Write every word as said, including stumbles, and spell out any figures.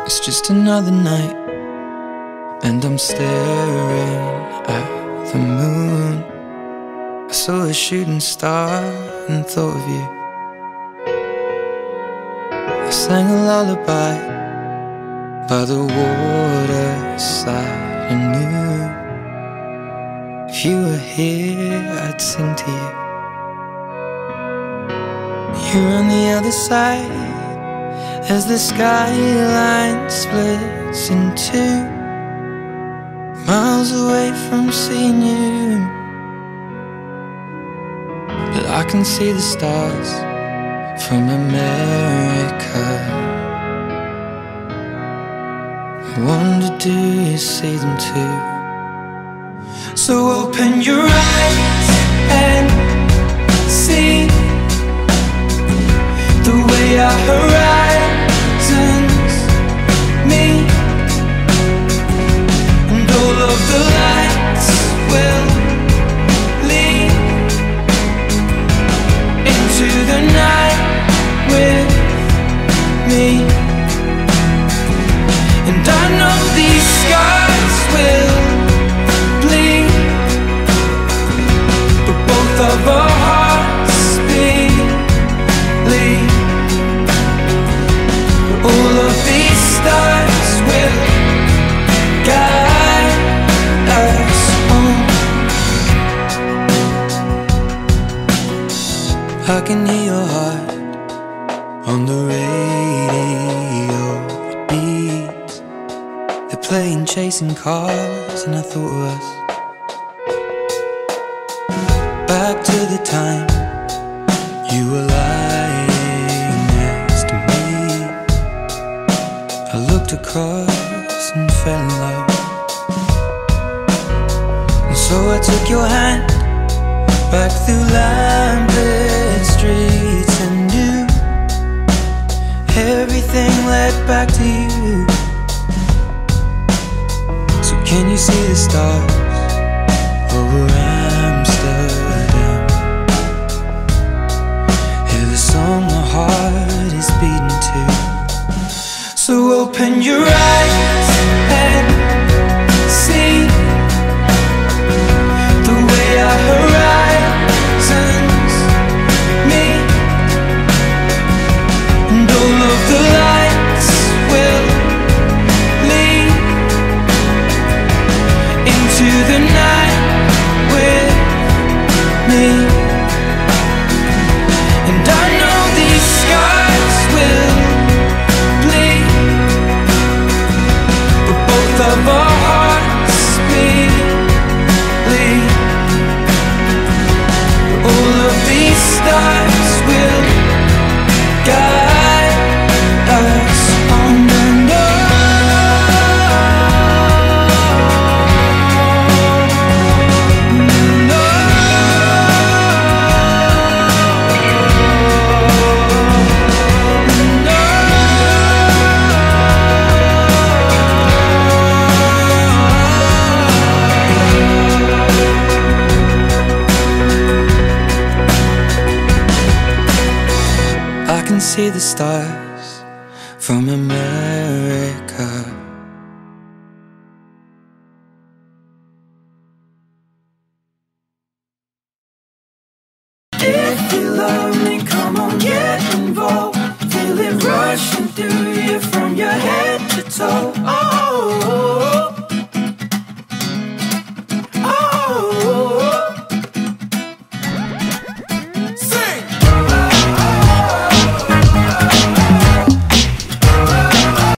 It's just another night, and I'm staring at the moon. I saw a shooting star and thought of you. I sang a lullaby by the waterside and knew if you were here, I'd sing to you. You're on the other side as the skyline splits in two, miles away from seeing you. But I can see the stars from America. I wonder, do you see them too? So open your eyes and see the way our horizons meet, and all of the lights will lead into the night with me. And I know these scars will bleed, but both of our hearts bleed. All of these stars will guide us home. I can hear your heart on the radio. It beats. They're playing Chasing Cars, and I thought of us. Back to the time you were lying next to me. I looked across and fell in love, and so I took your hand back through lamplit streets and knew everything led back to you. So can you see the stars over Amsterdam? Hear the song my heart is beating to. So open your eyes and see the way our horizons meet, and all of the lights will lead into the night with me. And I know these scars will bleed, but both of our hearts bleed. All of these stars will guide us on and on. I can see the stars from America. If you love me, come on, get involved. Feel it rushing through you from your head to toe.